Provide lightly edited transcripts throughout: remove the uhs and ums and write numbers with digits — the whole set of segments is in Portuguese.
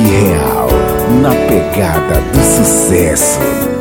real, na pegada do sucesso.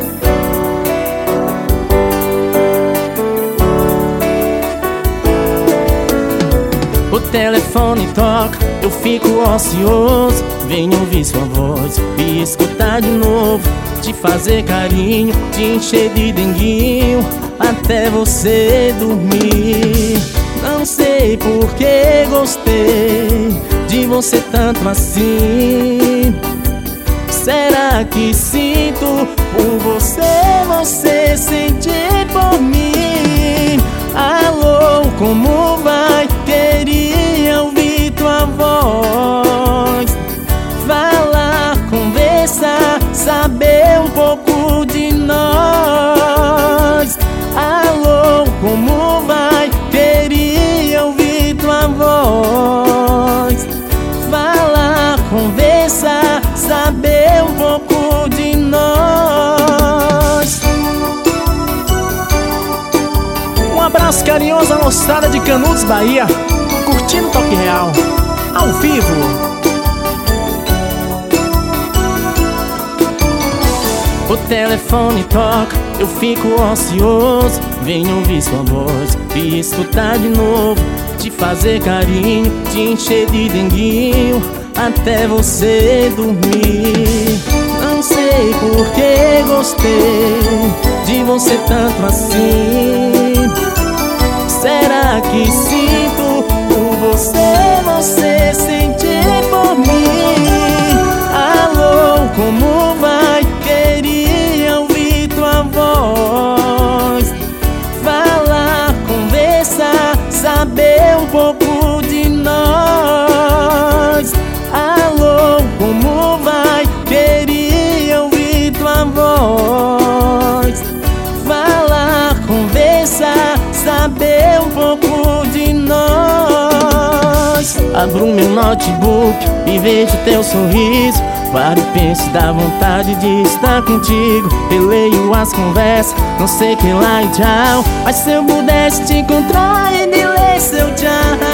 O telefone toca, eu fico ocioso. Venho ouvir sua voz e escutar de novo. Te fazer carinho, te encher de denguinho até você dormir. Não sei por que gostei de você tanto assim. Será que sinto por você, você sentir por mim? Alô, como vai? Queria ouvir tua voz, falar, conversar, saber um pouco de nós. Alô, como vai? Queria ouvir tua voz, falar, conversar, saber um pouco de nós. Um abraço carinhoso à moçada de Canudos, Bahia, curtindo o Toque Real, ao vivo. O telefone toca, eu fico ocioso. Venho ouvir sua voz e escutar de novo. Te fazer carinho, te encher de denguinho até você dormir. Não sei por que gostei de você tanto assim. Será que sinto por você, você sentir por mim? Alô, como vai? Queria ouvir tua voz, falar, conversar, saber um pouco de nós. Alô, como vai? Queria ouvir tua voz, falar, conversar, saber um pouco de nós. Abro meu notebook e vejo teu sorriso. Paro e penso, dá vontade de estar contigo. Releio as conversas, não sei que lá e tchau. Mas se eu pudesse te encontrar e me ler seu tchau.